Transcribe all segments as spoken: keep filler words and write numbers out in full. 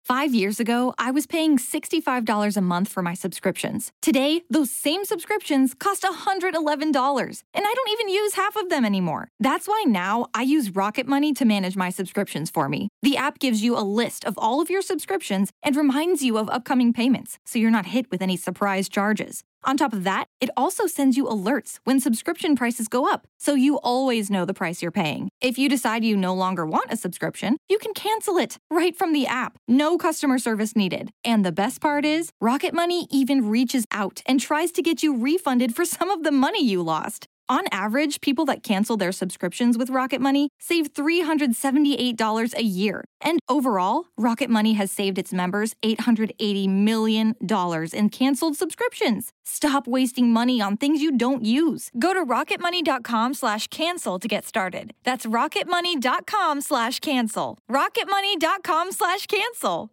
Five years ago, I was paying sixty-five dollars a month for my subscriptions. Today, those same subscriptions cost one hundred eleven dollars, and I don't even use half of them anymore. That's why now I use Rocket Money to manage my subscriptions for me. The app gives you a list of all of your subscriptions and reminds you of upcoming payments, so you're not hit with any surprise charges. On top of that, it also sends you alerts when subscription prices go up, so you always know the price you're paying. If you decide you no longer want a subscription, you can cancel it right from the app. No customer service needed. And the best part is, Rocket Money even reaches out and tries to get you refunded for some of the money you lost. On average, people that cancel their subscriptions with Rocket Money save three hundred seventy-eight dollars a year. And overall, Rocket Money has saved its members eight hundred eighty million dollars in canceled subscriptions. Stop wasting money on things you don't use. Go to rocketmoney.com slash cancel to get started. That's rocketmoney.com slash cancel. rocketmoney.com slash cancel.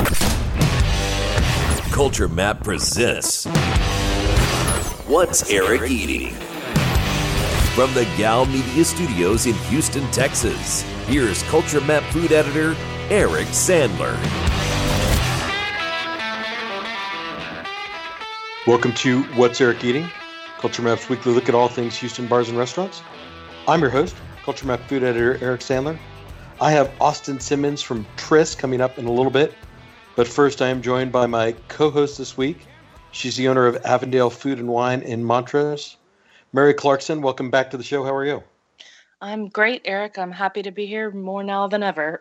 Culture Map presents What's Eric Eating? From the Gal Media Studios in Houston, Texas, here's Culture Map food editor, Eric Sandler. Welcome to What's Eric Eating? Culture Map's weekly look at all things Houston bars and restaurants. I'm your host, Culture Map food editor, Eric Sandler. I have Austin Simmons from Tryst coming up in a little bit. But first, I am joined by my co-host this week. She's the owner of Avondale Food and Wine in Montrose. Mary Clarkson, welcome back to the show. How are you? I'm great, Eric. I'm happy to be here more now than ever.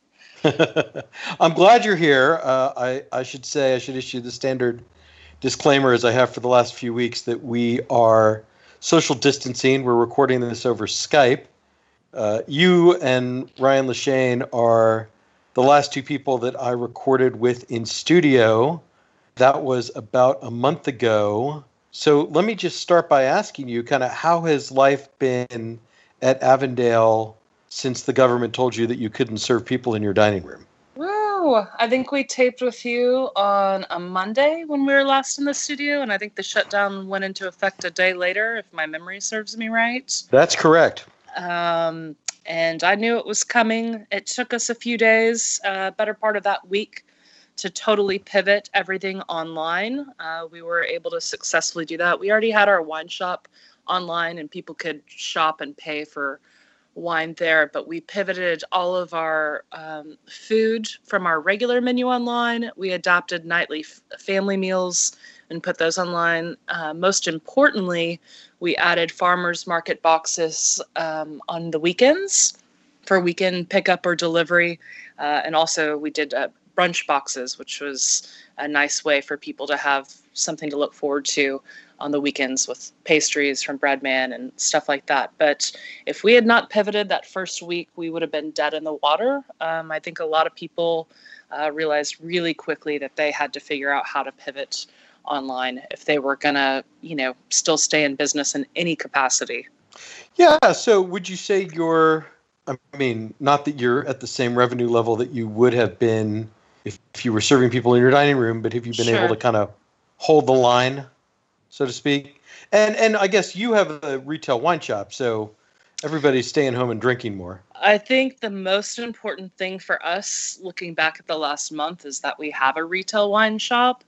I'm glad you're here. Uh, I, I should say, I should issue the standard disclaimer as I have for the last few weeks that we are social distancing. We're recording this over Skype. Uh, you and Ryan Lashane are the last two people that I recorded with in studio. That was about a month ago. So let me just start by asking you kind of how has life been at Avondale since the government told you that you couldn't serve people in your dining room? Woo! I think we taped with you on a Monday when we were last in the studio, and I think the shutdown went into effect a day later, if my memory serves me right. That's correct. Um, and I knew it was coming. It took us a few days, uh, better part of that week, to totally pivot everything online. Uh, we were able to successfully do that. We already had our wine shop online and people could shop and pay for wine there, but we pivoted all of our um, food from our regular menu online. We adopted nightly f- family meals and put those online. Uh, most importantly, we added farmers market boxes um, on the weekends for weekend pickup or delivery. Uh, and also we did uh, brunch boxes, which was a nice way for people to have something to look forward to on the weekends with pastries from Breadman and stuff like that. But if we had not pivoted that first week, we would have been dead in the water. Um, I think a lot of people uh, realized really quickly that they had to figure out how to pivot online if they were going to, you know, still stay in business in any capacity. Yeah. So would you say you're, I mean, not that you're at the same revenue level that you would have been if, if you were serving people in your dining room, but have you been Sure. able to kind of hold the line, so to speak? And and I guess you have a retail wine shop, so everybody's staying home and drinking more. I think the most important thing for us, looking back at the last month, is that we have a retail wine shop.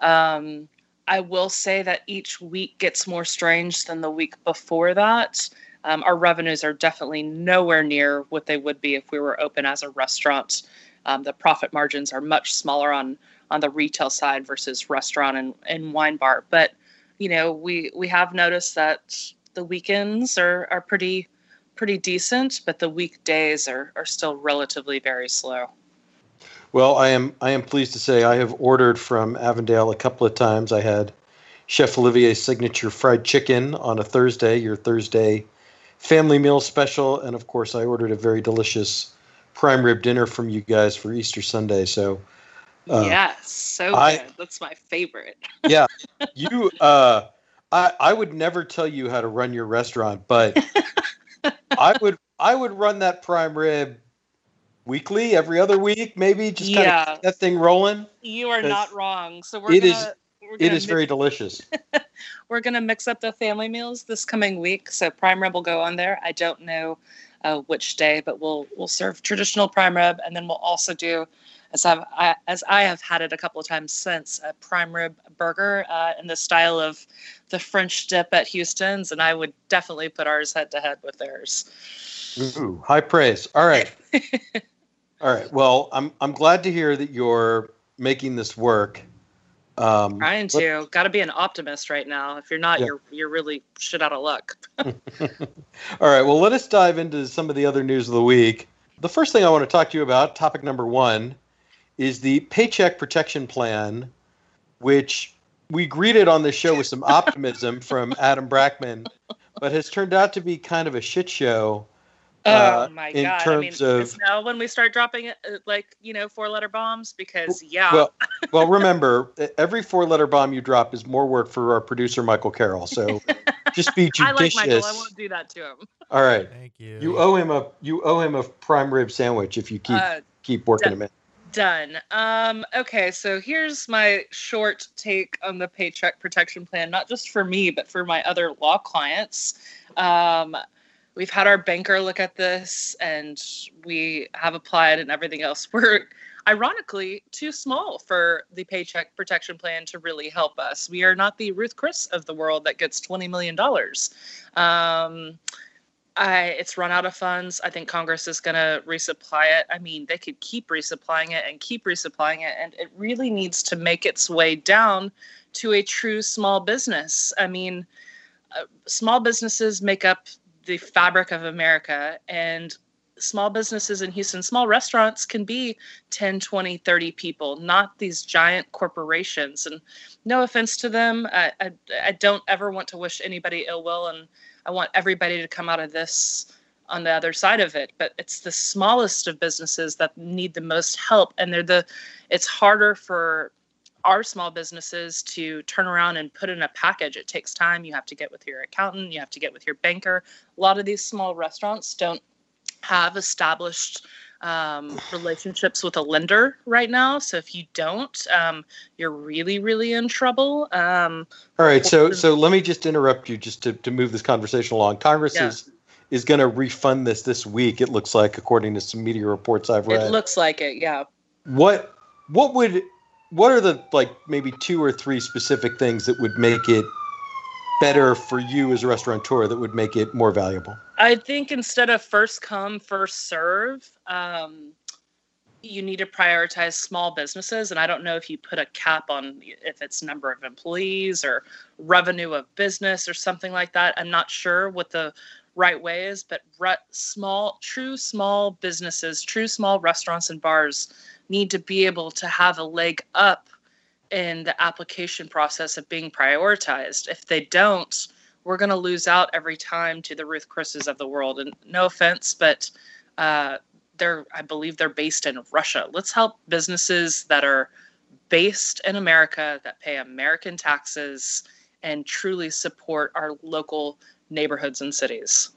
Um, I will say that each week gets more strange than the week before that. Um, our revenues are definitely nowhere near what they would be if we were open as a restaurant. Um, the profit margins are much smaller on on the retail side versus restaurant and, and wine bar. But, you know, we, we have noticed that the weekends are, are pretty pretty decent, but the weekdays are, are still relatively very slow. Well, I am I am pleased to say I have ordered from Avondale a couple of times. I had Chef Olivier's signature fried chicken on a Thursday, your Thursday family meal special, and of course I ordered a very delicious prime rib dinner from you guys for Easter Sunday. So uh, yes, so I, good. That's my favorite. yeah, you. Uh, I I would never tell you how to run your restaurant, but I would I would run that prime rib weekly, every other week, maybe just kind yeah. of keep that thing rolling. You are not wrong. So we're it gonna, is we're it gonna is mix, very delicious. We're gonna mix up the family meals this coming week. So prime rib will go on there. I don't know uh, which day, but we'll we'll serve traditional prime rib, and then we'll also do as I've I, as I have had it a couple of times since, a prime rib burger uh, in the style of the French dip at Houston's, and I would definitely put ours head to head with theirs. Ooh, high praise. All right. All right. Well, I'm I'm glad to hear that you're making this work. Um, Trying to. Got to be an optimist right now. If you're not, Yeah. you're you're really shit out of luck. All right. Well, let us dive into some of the other news of the week. The first thing I want to talk to you about, topic number one, is the Paycheck Protection Plan, which we greeted on this show with some optimism from Adam Brackman, but has turned out to be kind of a shit show. Uh, Oh my in god! I mean, terms of- it's now when we start dropping it, uh, like you know, four-letter bombs, because yeah, Well, well, remember, every four-letter bomb you drop is more work for our producer, Michael Carroll. So just be I like judicious. Michael. I won't do that to him. All right. Thank you. You owe him a you owe him a prime rib sandwich if you keep Uh, keep working d- him in. Done. Um, okay, so here's my short take on the Paycheck Protection Plan, not just for me, but for my other law clients. Um, we've had our banker look at this, and we have applied and everything else. We're ironically too small for the Paycheck Protection Plan to really help us. We are not the Ruth Chris of the world that gets twenty million dollars. Um, I, it's run out of funds. I think Congress is going to resupply it. I mean, they could keep resupplying it and keep resupplying it, and it really needs to make its way down to a true small business. I mean, uh, small businesses make up the fabric of America, and small businesses in Houston, small restaurants can be ten, twenty, thirty people, not these giant corporations. And no offense to them, I, I, I don't ever want to wish anybody ill will, and I want everybody to come out of this on the other side of it. But it's the smallest of businesses that need the most help. And they're the, it's harder for our small businesses to turn around and put in a package. It takes time. You have to get with your accountant. You have to get with your banker. A lot of these small restaurants don't have established um, relationships with a lender right now. So if you don't, um, you're really, really in trouble. Um, All right, so so let me just interrupt you just to, to move this conversation along. Congress Yeah. is is going to refund this this week. It looks like, according to some media reports I've read. it looks like it. Yeah. What what would what are the like maybe two or three specific things that would make it better for you as a restaurateur, that would make it more valuable? I think instead of first come, first serve, um, you need to prioritize small businesses. And I don't know if you put a cap on if it's number of employees or revenue of business or something like that. I'm not sure what the right way is, but re- small, true small businesses, true small restaurants and bars need to be able to have a leg up in the application process of being prioritized. If they don't, we're going to lose out every time to the Ruth Chris's of the world. And no offense, but uh, they're, I believe they're based in Russia. Let's help businesses that are based in America, that pay American taxes, and truly support our local neighborhoods and cities.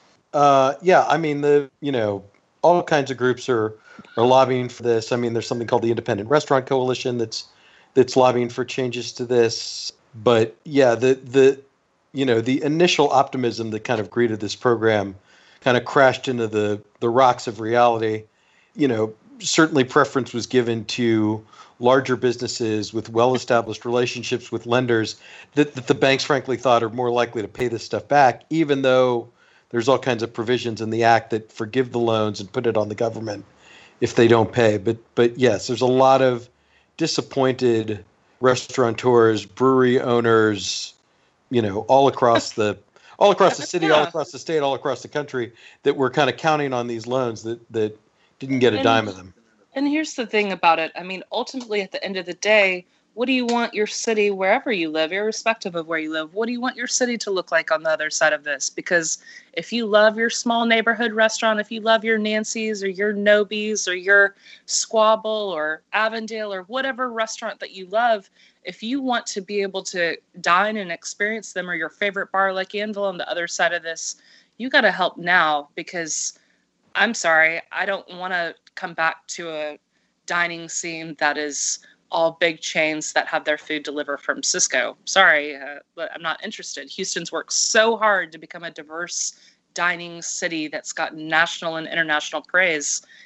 Uh, yeah, I mean, the you know, all kinds of groups are are lobbying for this. I mean, there's something called the Independent Restaurant Coalition that's that's lobbying for changes to this. But yeah, the the you know, the initial optimism that kind of greeted this program kind of crashed into the the rocks of reality. You know, certainly preference was given to larger businesses with well-established relationships with lenders that, that the banks frankly thought are more likely to pay this stuff back, even though there's all kinds of provisions in the act that forgive the loans and put it on the government if they don't pay. But but yes, there's a lot of disappointed restaurateurs, brewery owners, you know, all across the all across the city, all across the state, all across the country that were kind of counting on these loans that that didn't get a And- dime of them. And here's the thing about it. I mean, ultimately, at the end of the day, what do you want your city, wherever you live, irrespective of where you live, what do you want your city to look like on the other side of this? Because if you love your small neighborhood restaurant, if you love your Nancy's or your Nobi's or your Squabble or Avondale or whatever restaurant that you love, if you want to be able to dine and experience them, or your favorite bar like Anvil on the other side of this, you got to help now, because I'm sorry, I don't want to come back to a dining scene that is all big chains that have their food delivered from Cisco. Sorry, uh, but I'm not interested. Houston's worked so hard to become a diverse dining city that's got national and international praise.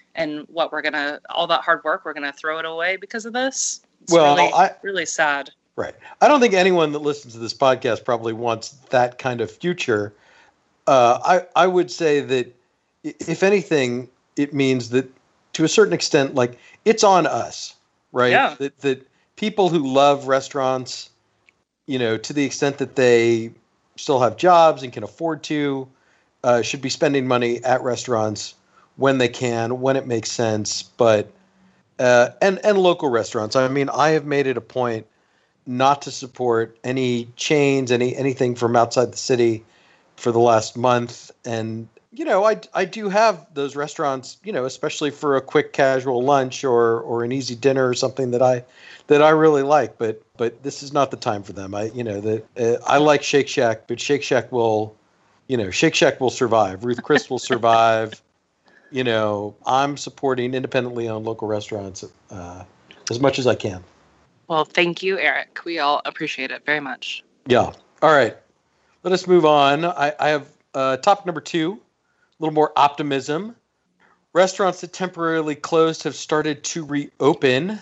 and what we're gonna all that hard work we're gonna throw it away because of this. It's well, really, I, really sad. Right. I don't think anyone that listens to this podcast probably wants that kind of future. Uh, I I would say that if anything, it means that to a certain extent, like it's on us, right? Yeah. That that people who love restaurants, you know, to the extent that they still have jobs and can afford to, uh, should be spending money at restaurants when they can, when it makes sense. But uh, and and local restaurants. I mean, I have made it a point not to support any chains, any anything from outside the city for the last month. And you know, I I do have those restaurants, you know, especially for a quick casual lunch or or an easy dinner or something that I that I really like. But but this is not the time for them. I you know that uh, I like Shake Shack, but Shake Shack will, you know, Shake Shack will survive. Ruth Chris will survive. You know, I'm supporting independently owned local restaurants uh, as much as I can. Well, thank you, Eric. We all appreciate it very much. Yeah. All right. Let us move on. I, I have uh, topic number two, a little more optimism. Restaurants that temporarily closed have started to reopen.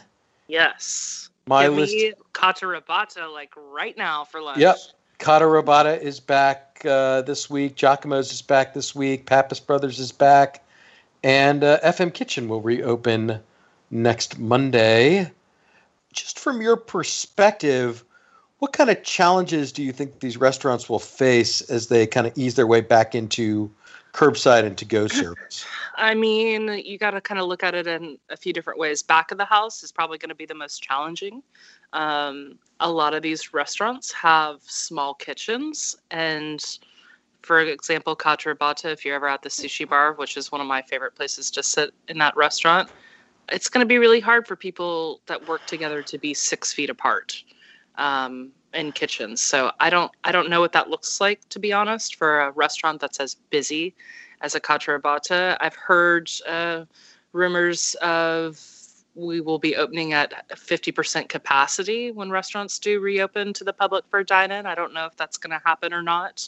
Yes. My Give list. me Kata Rabata like right now for lunch. Yep. Kata Rabata is back uh, this week. Giacomo's is back this week. Pappas Brothers is back. And uh, F M Kitchen will reopen next Monday. Just from your perspective, what kind of challenges do you think these restaurants will face as they kind of ease their way back into curbside and to-go service? I mean, you got to kind of look at it in a few different ways. Back of the house is probably going to be the most challenging. Um, a lot of these restaurants have small kitchens. And for example, Kata Rabata, if you're ever at the sushi bar, which is one of my favorite places to sit in that restaurant, it's going to be really hard for people that work together to be six feet apart um, in kitchens. So I don't, I don't know what that looks like, to be honest, for a restaurant that's as busy as a Kata Rabata. I've heard uh, rumors of we will be opening at fifty percent capacity when restaurants do reopen to the public for dine-in. I don't know if that's going to happen or not.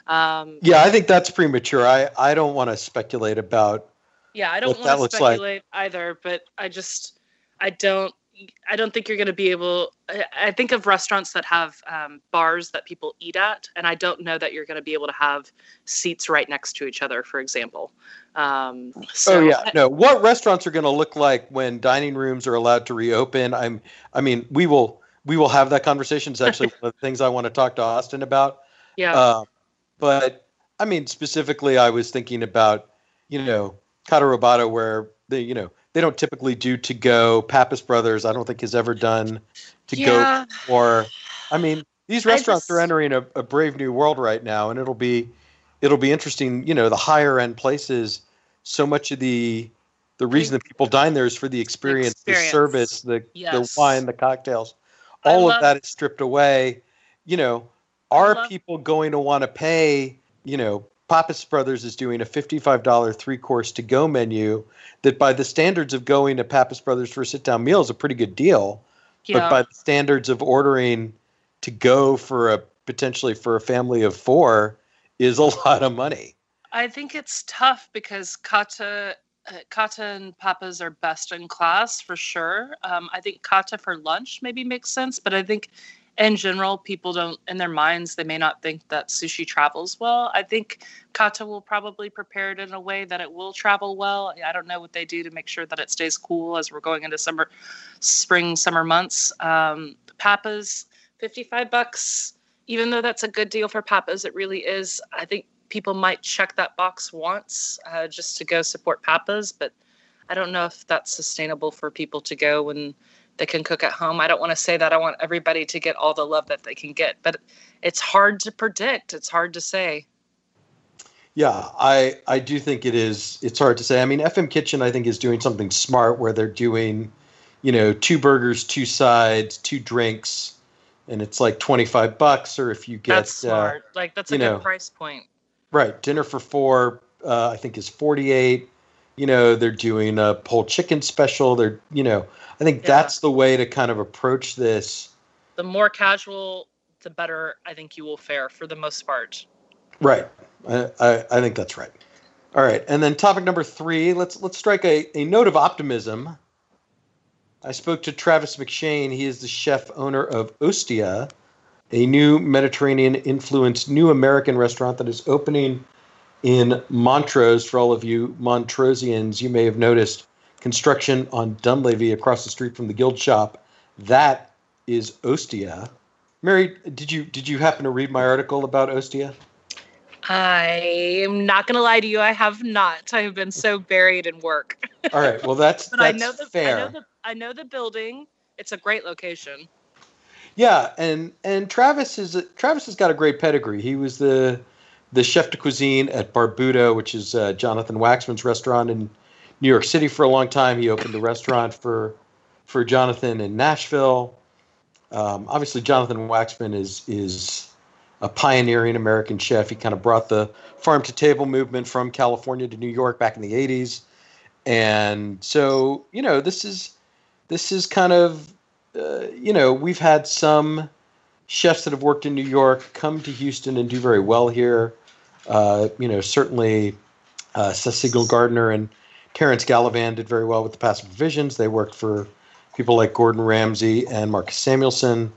Um, yeah, I think that's premature. I, I don't want to speculate about Yeah, I don't want to speculate like. either, but I just, I don't, I don't think you're going to be able, I, I think of restaurants that have um, bars that people eat at, and I don't know that you're going to be able to have seats right next to each other, for example. Um, so oh yeah, I, no, what restaurants are going to look like when dining rooms are allowed to reopen? I'm, I mean, we will, we will have that conversation. It's actually one of the things I want to talk to Austin about. Yeah. Uh, but I mean, specifically, I was thinking about, you know, Kata Rabata, where they, you know, they don't typically do to go. Pappas Brothers, I don't think has ever done to yeah. go. Or, I mean, these restaurants just, are entering a, a brave new world right now, and it'll be, it'll be interesting. You know, the higher end places, so much of the, the reason that people dine there is for the experience, experience. the service, the yes. the wine, the cocktails. All love, of that is stripped away. You know, are love, people going to want to pay? You know, Pappas Brothers is doing a fifty-five dollars three-course to-go menu that by the standards of going to Pappas Brothers for a sit-down meal is a pretty good deal. Yeah. But by the standards of ordering to go for a potentially for a family of four is a lot of money. I think it's tough because Kata, uh, Kata and Pappas are best in class for sure. Um, I think Kata for lunch maybe makes sense, but I think in general, people don't, in their minds, they may not think that sushi travels well. I think Kata will probably prepare it in a way that it will travel well. I don't know what they do to make sure that it stays cool as we're going into summer, spring, summer months. Um, Pappas, fifty-five bucks, even though that's a good deal for Pappas, it really is. I think people might check that box once uh, just to go support Pappas, but I don't know if that's sustainable for people to go when they can cook at home. I don't want to say that I want everybody to get all the love that they can get, but it's hard to predict. It's hard to say. Yeah, I, I do think it is. It's hard to say. I mean, F M Kitchen, I think, is doing something smart where they're doing, you know, two burgers, two sides, two drinks, and it's like twenty-five bucks. Or if you get, that's smart. Uh, like that's a good know, price point. Right. Dinner for four, uh, I think is forty-eight. You know, they're doing a whole chicken special. They're, you know, I think yeah. that's the way to kind of approach this. The more casual, the better I think you will fare for the most part. Right. I, I, I think that's right. All right, and then topic number three. Let's let's strike a, a note of optimism. I spoke to Travis McShane. He is the chef owner of Ostia, a new Mediterranean-influenced new American restaurant that is opening in Montrose. For all of you Montrosians, you may have noticed construction on Dunleavy across the street from the Guild Shop. That is Ostia. Mary, did you did you happen to read my article about Ostia? I am not going to lie to you. I have not. I have been so buried in work. All right. Well, that's but that's I know the, fair. I know the I know the building. It's a great location. Yeah, and and Travis is Travis has got a great pedigree. He was the the chef de cuisine at Barbuto, which is uh, Jonathan Waxman's restaurant in New York City for a long time. He opened a restaurant for for Jonathan in Nashville. Um, obviously, Jonathan Waxman is is a pioneering American chef. He kind of brought the farm to table movement from California to New York back in the eighties, and so you know this is this is kind of uh, you know we've had some chefs that have worked in New York come to Houston and do very well here. Uh, you know, certainly uh, Cecil Gardner and Terrence Gallivan did very well with the Passive Provisions. They worked for people like Gordon Ramsay and Marcus Samuelson.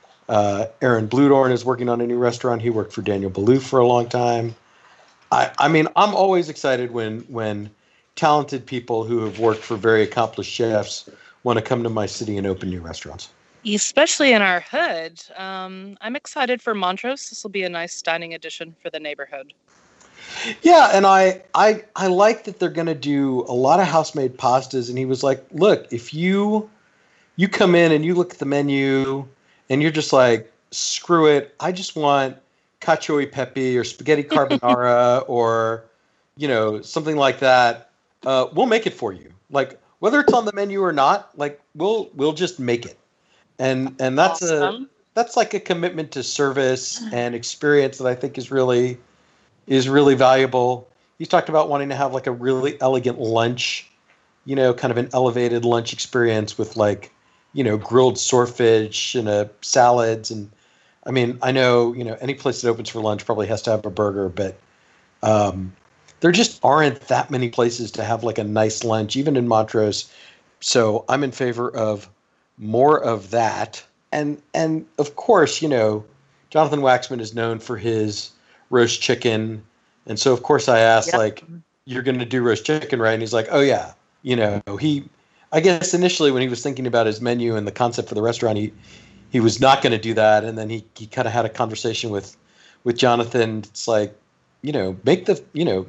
Uh, Aaron Bludorn is working on a new restaurant. He worked for Daniel Boulud for a long time. I, I mean, I'm always excited when when talented people who have worked for very accomplished chefs want to come to my city and open new restaurants. Especially in our hood. Um, I'm excited for Montrose. This will be a nice dining addition for the neighborhood. Yeah, and I I I like that they're going to do a lot of house-made pastas. And he was like, look, if you you come in and you look at the menu and you're just like, screw it, I just want cacio e pepe or spaghetti carbonara or, you know, something like that. Uh, we'll make it for you. Like, whether it's on the menu or not, like, we'll we'll just make it. And and that's awesome. a that's like a commitment to service and experience that I think is really is really valuable. He talked about wanting to have like a really elegant lunch, you know, kind of an elevated lunch experience with like, you know, grilled swordfish and a salads. And I mean, I know, you know, any place that opens for lunch probably has to have a burger, but um, there just aren't that many places to have like a nice lunch, even in Montrose. So I'm in favor of more of that. And, and of course, you know, Jonathan Waxman is known for his roast chicken. And so, of course, I asked, yep. like, you're going to do roast chicken, right? And he's like, oh, yeah. You know, he, I guess initially when he was thinking about his menu and the concept for the restaurant, he, he was not going to do that. And then he, he kind of had a conversation with, with Jonathan. It's like, you know, make the, you know,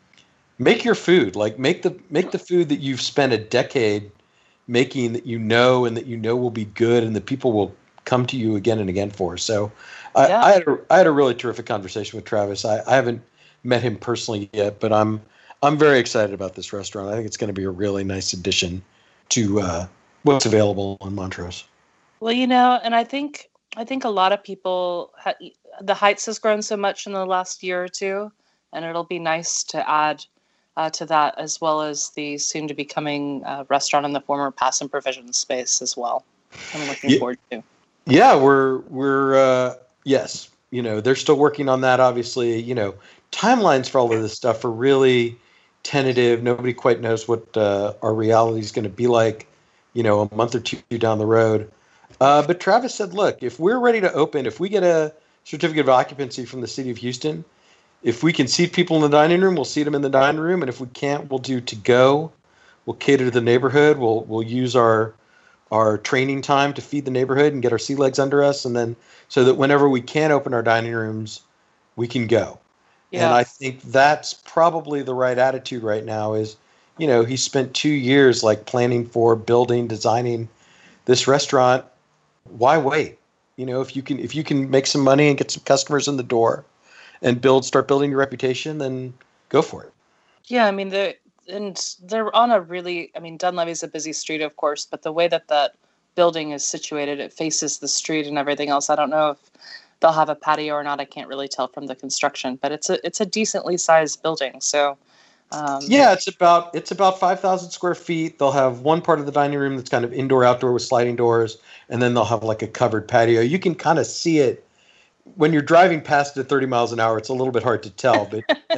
make your food, like make the, make the food that you've spent a decade making that you know, and that you know will be good and that people will come to you again and again for. So I, yeah. I had a, I had a really terrific conversation with Travis. I, I haven't met him personally yet, but I'm, I'm very excited about this restaurant. I think it's going to be a really nice addition to uh, what's available in Montrose. Well, you know, and I think I think a lot of people, ha- the Heights has grown so much in the last year or two, and it'll be nice to add uh, to that, as well as the soon-to-be coming uh, restaurant in the former Pass and Provision space as well. I'm looking yeah. forward to. Yeah, we're we're uh, yes, you know, they're still working on that. Obviously, you know, timelines for all of this stuff are really tentative. Nobody quite knows what uh, our reality is going to be like, you know, a month or two down the road. Uh, but Travis said, look, if we're ready to open, if we get a certificate of occupancy from the city of Houston, if we can seat people in the dining room, we'll seat them in the dining room. And if we can't, we'll do to go. We'll cater to the neighborhood. We'll we'll use our our training time to feed the neighborhood and get our sea legs under us. And then so that whenever we can open our dining rooms, we can go. Yeah. And I think that's probably the right attitude right now is, you know, he spent two years like planning for, building, designing this restaurant. Why wait? You know, if you can if you can make some money and get some customers in the door and build start building your reputation, then go for it. Yeah, I mean, they're, and they're on a really, I mean, Dunleavy's a busy street, of course, but the way that that building is situated, it faces the street and everything else. I don't know if they'll have a patio or not. I can't really tell from the construction, but it's a it's a decently sized building. So um, yeah, it's about it's about five thousand square feet. They'll have one part of the dining room that's kind of indoor outdoor with sliding doors, and then they'll have like a covered patio. You can kind of see it when you're driving past it at thirty miles an hour. It's a little bit hard to tell, but and,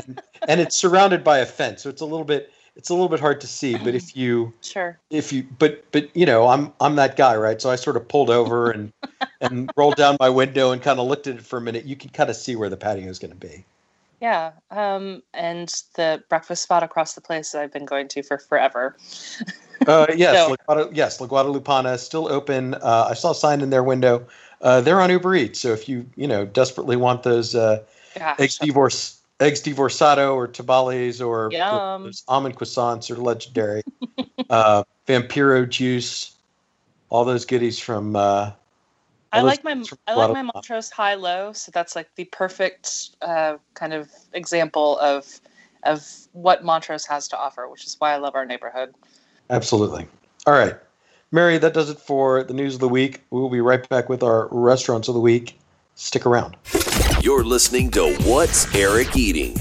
and it's surrounded by a fence, so it's a little bit it's a little bit hard to see. But if you Sure. if you but but you know, I'm I'm that guy, right? So I sort of pulled over and and rolled down my window and kind of looked at it for a minute. You can kind of see where the patio is going to be. Yeah. Um, and the breakfast spot across the place that I've been going to for forever. Uh, yes, So- La Guada, yes, La Guadalupana is still open. Uh, I saw a sign in their window. Uh, they're on Uber Eats, so if you you know desperately want those uh, Gosh. eggs divorce eggs divorciado or tamales or Yum. those almond croissants are legendary. uh, Vampiro juice, all those goodies from. Uh, I all those like my goodies from I like my Guadalupana. Montrose high low, so that's like the perfect uh, kind of example of of what Montrose has to offer, which is why I love our neighborhood. Absolutely. All right. Mary, that does it for the news of the week. We will be right back with our restaurants of the week. Stick around. You're listening to What's Eric Eating?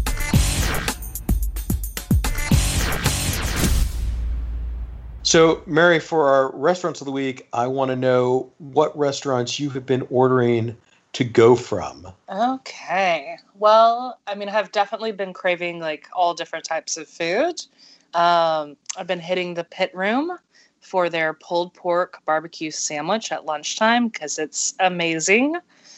So, Mary, for our restaurants of the week, I want to know what restaurants you have been ordering to go from. Okay. Well, I mean, I've definitely been craving like all different types of food. Um, I've been hitting the Pit Room for their pulled pork barbecue sandwich at lunchtime because it's amazing.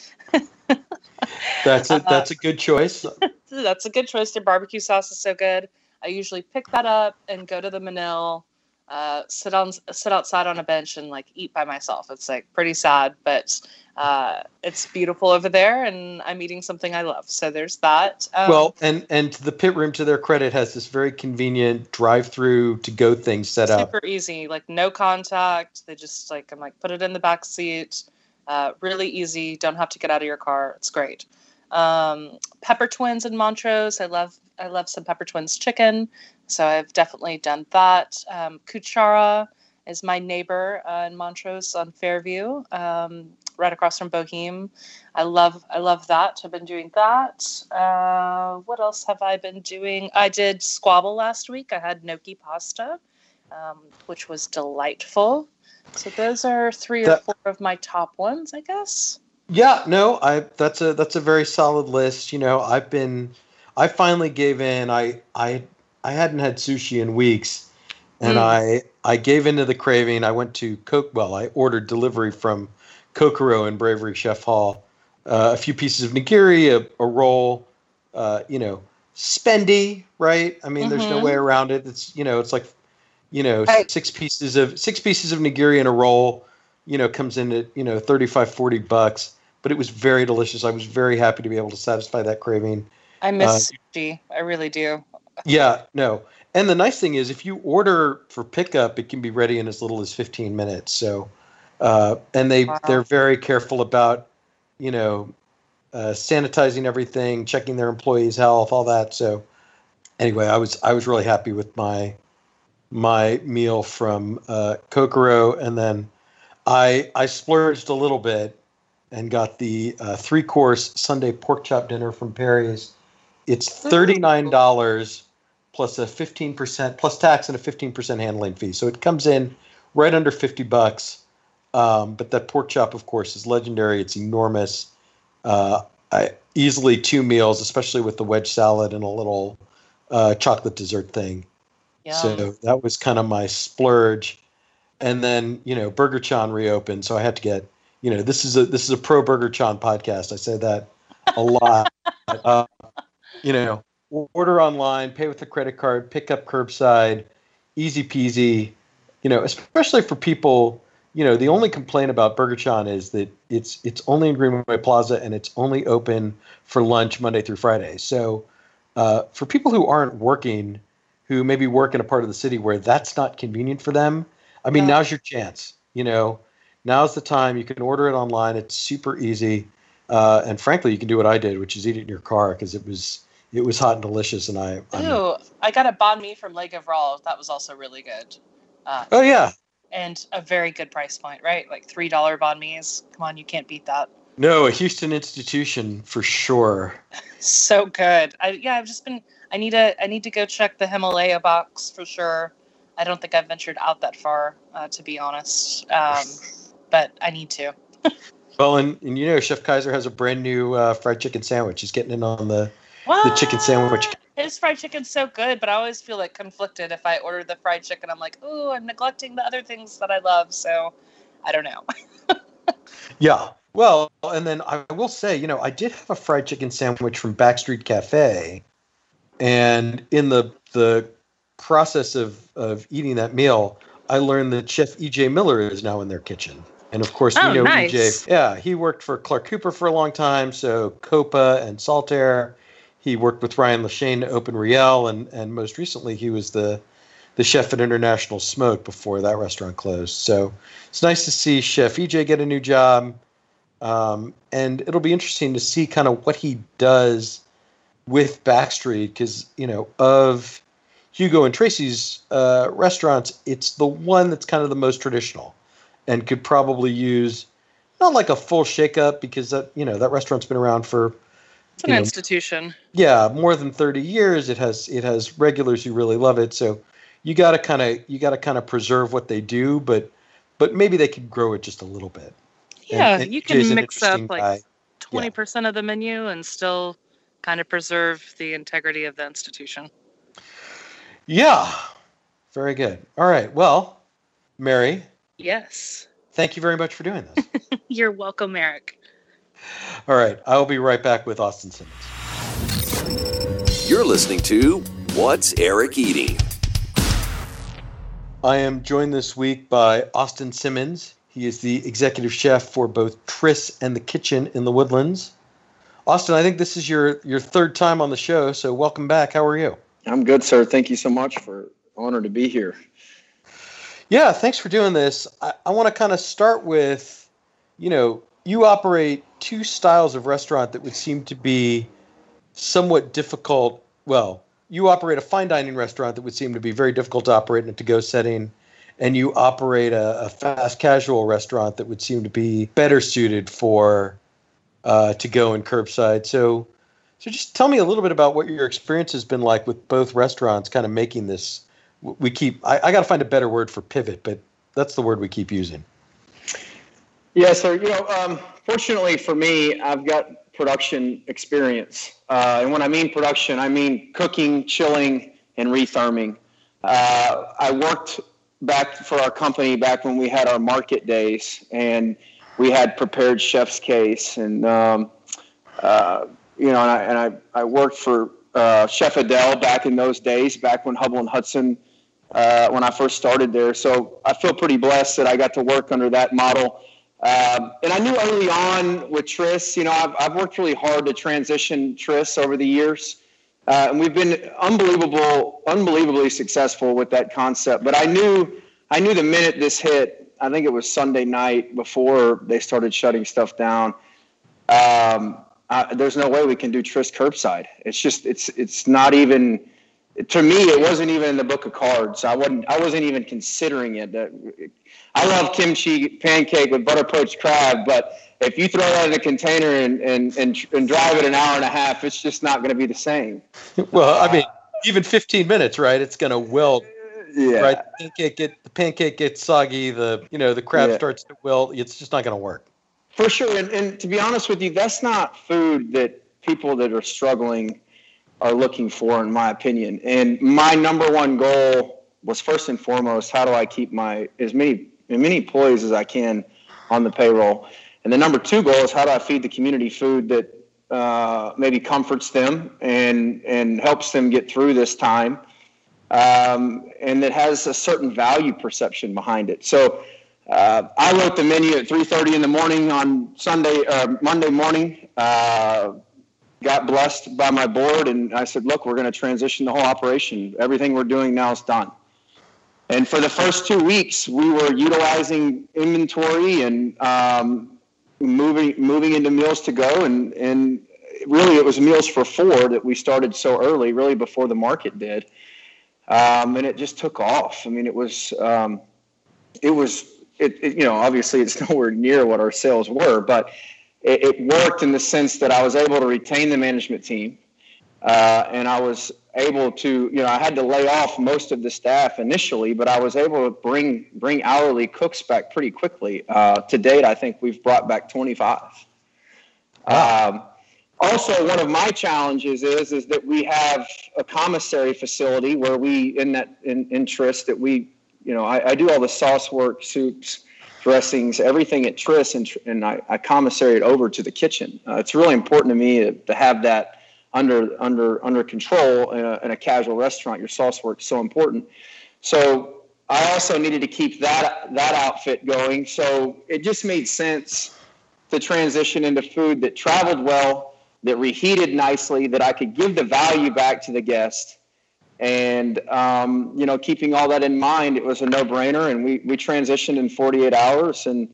That's a, that's a good choice. That's a good choice. Their barbecue sauce is so good. I usually pick that up and go to the Manil, uh, sit on sit outside on a bench and like eat by myself. It's like pretty sad, but uh, it's beautiful over there, and I'm eating something I love. So there's that. Um, Well, and and the Pit Room, to their credit, has this very convenient drive-through to go thing set up. super easy, like no contact. They just like I'm like put it in the back seat. Uh, really easy. Don't have to get out of your car. It's great. Um, Pepper Twins in Montrose. I love I love some Pepper Twins chicken. So I've definitely done that. Um, Kuchara is my neighbor uh, in Montrose on Fairview, um, right across from Boheme. I love I love that. I've been doing that. Uh, what else have I been doing? I did Squabble last week. I had gnocchi pasta, um, which was delightful. So those are three or That- four of my top ones, I guess. Yeah, no, I that's a that's a very solid list. You know, I've been I finally gave in. I I I hadn't had sushi in weeks, and Mm. I I gave into the craving. I went to Coke. Well, I ordered delivery from Kokoro in Bravery Chef Hall. Uh, a few pieces of nigiri, a, a roll. Uh, you know, spendy, right? I mean, there's no Mhm. way around it. It's you know, it's like you know, Right. six pieces of six pieces of nigiri in a roll. You know, comes in at you know thirty-five, forty bucks. But it was very delicious. I was very happy to be able to satisfy that craving. I miss Uh, sushi. I really do. Yeah, no. And the nice thing is, if you order for pickup, it can be ready in as little as fifteen minutes. So, uh, and they Wow. they're very careful about, you know, uh, sanitizing everything, checking their employees' health, all that. So, anyway, I was I was really happy with my my meal from uh, Kokoro, and then I I splurged a little bit and got the uh, three course Sunday pork chop dinner from Perry's. It's thirty-nine dollars plus a fifteen percent plus tax and a fifteen percent handling fee. So it comes in right under fifty bucks. Um, but that pork chop, of course, is legendary. It's enormous. Uh, I, easily two meals, especially with the wedge salad and a little uh, chocolate dessert thing. Yum. So that was kind of my splurge. And then, you know, Burger Chan reopened, so I had to get, you know, this is a this is a pro Burger Chan podcast. I say that a lot. uh, you know, order online, pay with a credit card, pick up curbside, easy peasy. You know, especially for people. You know, the only complaint about Burger Chan is that it's it's only in Greenway Plaza and it's only open for lunch Monday through Friday. So, uh, for people who aren't working, who maybe work in a part of the city where that's not convenient for them, I mean, Yeah. now's your chance. You know, now's the time. You can order it online. It's super easy, uh, and frankly, you can do what I did, which is eat it in your car because it was it was hot and delicious. And I, I'm- Ooh, I got a banh mi from Lake of Raw. That was also really good. Uh, oh yeah, and a very good price point, right? Like three dollar banh mi's. Come on, you can't beat that. no, a Houston institution for sure. So good. I yeah, I've just been. I need to. I need to go check the Himalaya box for sure. I don't think I've ventured out that far, uh, to be honest. Um, but I need to. Well, and, and you know, Chef Kaiser has a brand new uh, fried chicken sandwich. He's getting in on the What? the chicken sandwich His fried chicken's so good, but I always feel like conflicted if I order the fried chicken. I'm like, oh, I'm neglecting the other things that I love. So I don't know. Yeah. Well, and then I will say, you know, I did have a fried chicken sandwich from Backstreet Cafe. And in the the process of, of eating that meal, I learned that Chef E J Miller is now in their kitchen. And of course, we oh, know nice. E J. Yeah, he worked for Clark Cooper for a long time. So Copa and Saltaire. He worked with Ryan Lashane to open Riel, and, and most recently he was the the chef at International Smoke before that restaurant closed. So it's nice to see Chef E J get a new job, um, and it'll be interesting to see kind of what he does with Backstreet, because you know of Hugo and Tracy's uh, restaurants, it's the one that's kind of the most traditional, and could probably use not like a full shakeup, because that you know that restaurant's been around for. It's an you know, institution. Yeah, more than thirty years. It has it has regulars who really love it. So you got to kind of you got to kind of preserve what they do, but but maybe they could grow it just a little bit. Yeah, and, and you Jay's can an mix up interesting like guy. twenty percent yeah. of the menu and still kind of preserve the integrity of the institution. Yeah, very good. All right, well, Mary. Yes. Thank you very much for doing this. You're welcome, Eric. All right, I will be right back with Austin Simmons. You're listening to What's Eric Eating? I am joined this week by Austin Simmons. He is the executive chef for both Tris and The Kitchen in the Woodlands. Austin, I think this is your, your third time on the show, so welcome back. How are you? I'm good, sir. Thank you so much. For honored to be here. Yeah, thanks for doing this. I, I want to kind of start with, you know, you operate two styles of restaurant that would seem to be somewhat difficult. Well, you operate a fine dining restaurant that would seem to be very difficult to operate in a to-go setting, and you operate a, a fast casual restaurant that would seem to be better suited for uh, to-go and curbside. So, so just tell me a little bit about what your experience has been like with both restaurants, kind of making this. We keep. I, I got to find a better word for pivot, but that's the word we keep using. Yeah, sir. You know, um, fortunately for me, I've got production experience. Uh, and when I mean production, I mean cooking, chilling, and retherming. Uh, I worked back for our company back when we had our market days, and we had prepared chef's case. And, um, uh, you know, and I, and I, I worked for uh, Chef Adele back in those days, back when Hubble and Hudson, uh, when I first started there. So I feel pretty blessed that I got to work under that model. Um, and I knew early on with Tris, you know, I've, I've worked really hard to transition Tris over the years. Uh, and we've been unbelievable, unbelievably successful with that concept. But I knew, I knew the minute this hit, I think it was Sunday night before they started shutting stuff down. Um, I, there's no way we can do Tris curbside. It's just, it's, it's not even, to me, it wasn't even in the book of cards. I wasn't, I wasn't even considering it. I love kimchi pancake with butter poached crab, but if you throw that in a container and, and, and, and drive it an hour and a half, it's just not going to be the same. Well, I mean, even fifteen minutes, right? It's going to wilt. Yeah. Right. The pancake get the pancake gets soggy. The you know the crab Yeah. starts to wilt. It's just not going to work. For sure. And, and to be honest with you, that's not food that people that are struggling are looking for, in my opinion. And my number one goal was, first and foremost, how do I keep my as many as many employees as I can on the payroll? And the number two goal is, how do I feed the community food that uh, maybe comforts them and and helps them get through this time, um, and that has a certain value perception behind it. So uh, I wrote the menu at three thirty in the morning on Sunday, uh, Monday morning. Uh, got blessed by my board, and I said, look, we're going to transition the whole operation. Everything we're doing now is done. And for the first two weeks, we were utilizing inventory and um, moving moving into meals to go. And, and really, it was meals for four that we started so early, really before the market did. Um, and it just took off. I mean, it was, um, it was, it, it, you know, obviously it's nowhere near what our sales were, but it, it worked in the sense that I was able to retain the management team. Uh, and I was able to, you know, I had to lay off most of the staff initially, but I was able to bring bring hourly cooks back pretty quickly. Uh, to date, I think we've brought back twenty-five. Wow. Um, Also, one of my challenges is is that we have a commissary facility where we, in that in, in Tryst, that we, you know, I, I do all the sauce work, soups, dressings, everything at Tryst, and, and I, I commissary it over to the kitchen. Uh, it's really important to me to, to have that under under under control in a, in a casual restaurant. Your sauce work is so important. So I also needed to keep that that outfit going. So it just made sense to transition into food that traveled well, that reheated nicely, that I could give the value back to the guest. And, um, you know, keeping all that in mind, it was a no-brainer, and we, we transitioned in forty-eight hours. And,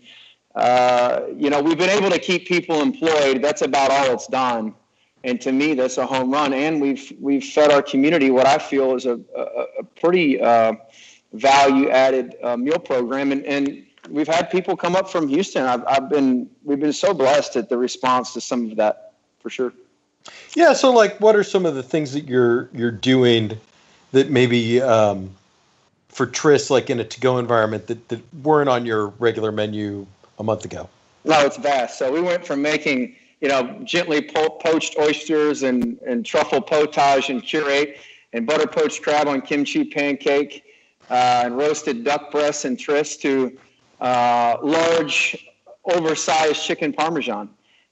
uh, you know, we've been able to keep people employed. That's about all it's done. And to me, that's a home run. And we've we've fed our community what I feel is a, a, a pretty uh, value-added uh, meal program. And, and we've had people come up from Houston. I've, I've been we've been so blessed at the response to some of that, for sure. Yeah. So, like, what are some of the things that you're you're doing that maybe um, for Tryst, like in a to-go environment, that, that weren't on your regular menu a month ago? No, it's vast. So we went from making, you know, gently po- poached oysters and, and truffle potage and curate, and butter poached crab on kimchi pancake, uh, and roasted duck breasts and Tryst, to uh, large, oversized chicken parmesan.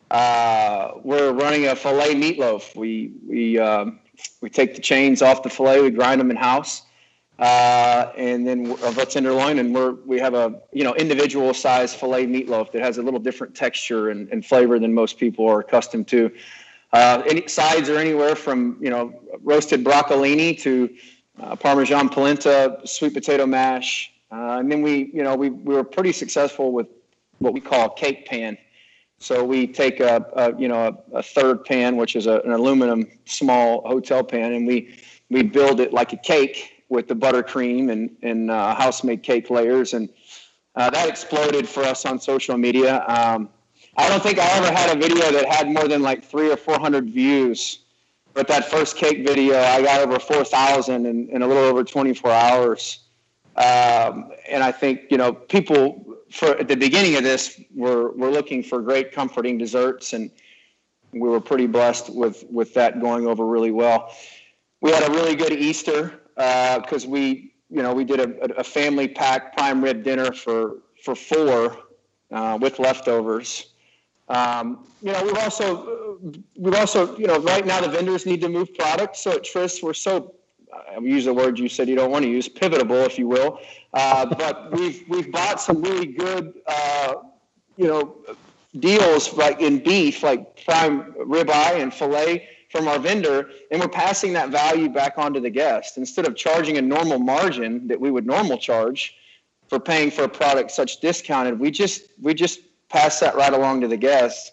Uh, we're running a filet meatloaf. We we um, we take the chains off the filet, we grind them in house, uh, and then of a tenderloin, and we're we have a you know individual size filet meatloaf that has a little different texture and, and flavor than most people are accustomed to. Uh, any sides are anywhere from you know roasted broccolini to uh, Parmesan polenta, sweet potato mash, uh, and then we you know we we were pretty successful with what we call a cake pan. So we take a, a you know a, a third pan, which is a, an aluminum small hotel pan, and we we build it like a cake with the buttercream and and uh, house-made cake layers, and uh, that exploded for us on social media. Um, I don't think I ever had a video that had more than like three or four hundred views, but that first cake video, I got over four thousand in, in a little over twenty-four hours, um, and I think you know people. For at the beginning of this, we're we're looking for great, comforting desserts, and we were pretty blessed with with that going over really well. We had a really good Easter because uh, we you know we did a, a family pack prime rib dinner for for four uh, with leftovers. Um, you know we've also we've also you know right now the vendors need to move product, so at Tryst we're so. I use a word you said you don't want to use, pivotable, if you will. Uh, but we've we've bought some really good, uh, you know, deals like in beef, like prime ribeye and filet from our vendor, and we're passing that value back on to the guest instead of charging a normal margin that we would normal charge for paying for a product such discounted. We just we just pass that right along to the guest.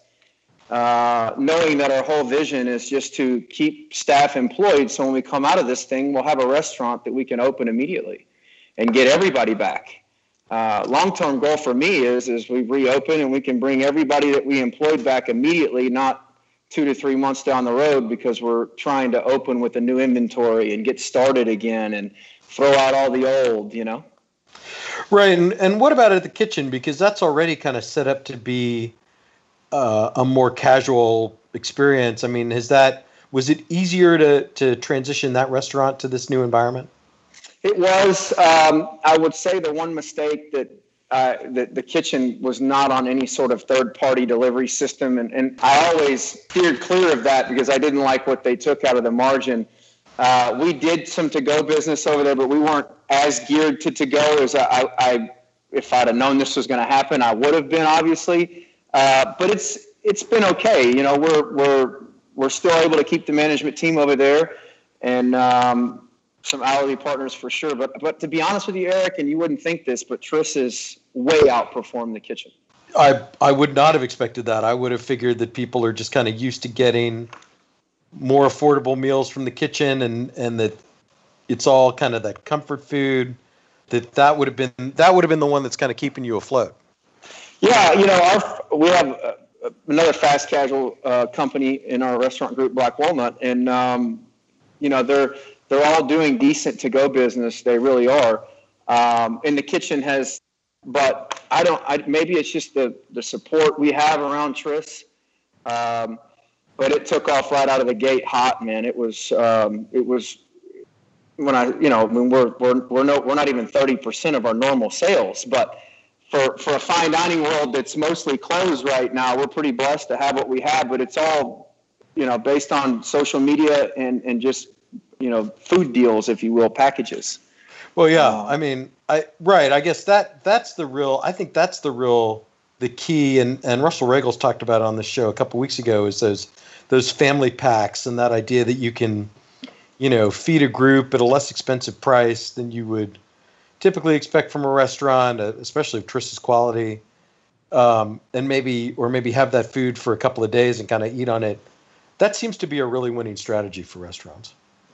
Uh, knowing that our whole vision is just to keep staff employed, so when we come out of this thing, we'll have a restaurant that we can open immediately and get everybody back. Uh, long-term goal for me is is we reopen and we can bring everybody that we employed back immediately, not two to three months down the road, because we're trying to open with a new inventory and get started again and throw out all the old, you know? Right, and, and what about at the kitchen? Because that's already kind of set up to be Uh, a more casual experience. I mean, is that was it easier to to transition that restaurant to this new environment? It was. Um, I would say the one mistake that uh, that the kitchen was not on any sort of third-party delivery system, and, and I always steered clear of that because I didn't like what they took out of the margin. Uh, we did some to-go business over there, but we weren't as geared to to-go as I, I if I'd have known this was going to happen, I would have been, obviously. Uh, but it's it's been okay. You know, we're we're we're still able to keep the management team over there, and um, some hourly partners for sure. But but to be honest with you, Eric, and you wouldn't think this, but Tryst has way outperformed the kitchen. I I would not have expected that. I would have figured that people are just kind of used to getting more affordable meals from the kitchen, and, and that it's all kind of that comfort food. That that would have been that would have been the one that's kind of keeping you afloat. Yeah, you know, our, we have uh, another fast casual uh, company in our restaurant group, Black Walnut, and um, you know they're they're all doing decent to-go business. They really are. Um, and the kitchen has, but I don't. I, maybe it's just the the support we have around Tryst. Um, but it took off right out of the gate hot, man. It was, um, it was when I, you know, when we're, we're, we're no, we're not even thirty percent of our normal sales, but for, for a fine dining world that's mostly closed right now, we're pretty blessed to have what we have, but it's all, you know, based on social media and, and just, you know, food deals, if you will, packages. Well, yeah, Um, I mean, I, right. I guess that that's the real, I think that's the real, the key. And, and Russell Reagles talked about it on the show a couple weeks ago, is those, those family packs and that idea that you can, you know, feed a group at a less expensive price than you would typically expect from a restaurant, uh, especially if Triss's quality, um, and maybe, or maybe have that food for a couple of days and kind of eat on it. That seems to be a really winning strategy for restaurants.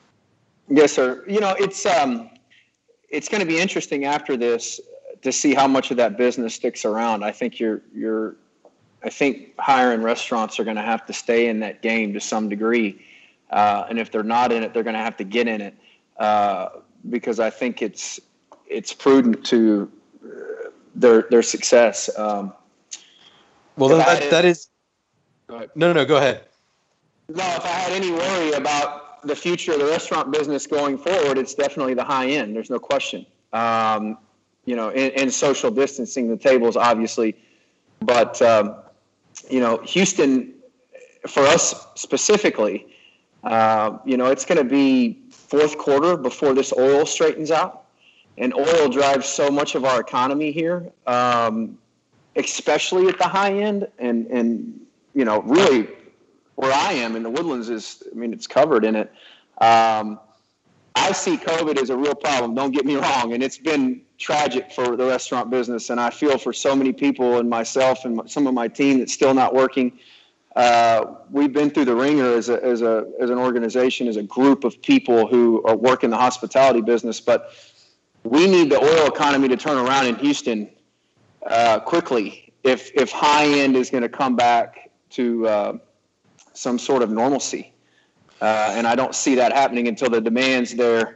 Yes, sir. You know, it's, um, it's going to be interesting after this to see how much of that business sticks around. I think you're, you're, I think higher end restaurants are going to have to stay in that game to some degree. Uh, and if they're not in it, they're going to have to get in it, uh, because I think it's, it's prudent to uh, their, their success. Um, well, that, that is, go ahead. no, no, no, go ahead. No, if I had any worry about the future of the restaurant business going forward, it's definitely the high end. There's no question. Um, you know, and, and social distancing the tables, obviously. But, um, you know, Houston, for us specifically, uh, you know, it's going to be fourth quarter before this oil straightens out. And oil drives so much of our economy here, um, especially at the high end. And, and, you know, really where I am in the Woodlands is, I mean, it's covered in it. Um, I see COVID as a real problem. Don't get me wrong. And it's been tragic for the restaurant business. And I feel for so many people and myself and some of my team that's still not working. Uh, we've been through the ringer as a, as a, as an organization, as a group of people who are working the hospitality business, but we need the oil economy to turn around in Houston uh, quickly if, if high end is going to come back to uh, some sort of normalcy. Uh, and I don't see that happening until the demand's there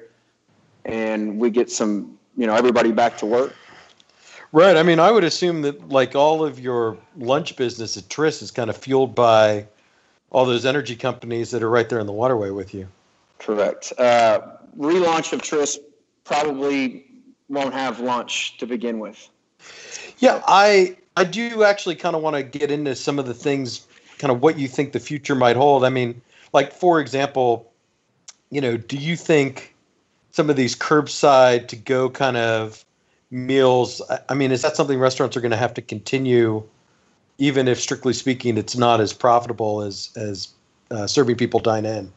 and we get some, you know, everybody back to work. Right. I mean, I would assume that like all of your lunch business at Triss is kind of fueled by all those energy companies that are right there in the waterway with you. Correct. Uh, relaunch of Triss probably won't have lunch to begin with. Yeah, I I do actually kind of want to get into some of the things, kind of what you think the future might hold. I mean, like, for example, you know, do you think some of these curbside to go kind of meals, I mean, is that something restaurants are going to have to continue, even if strictly speaking, it's not as profitable as, as uh, serving people dine in?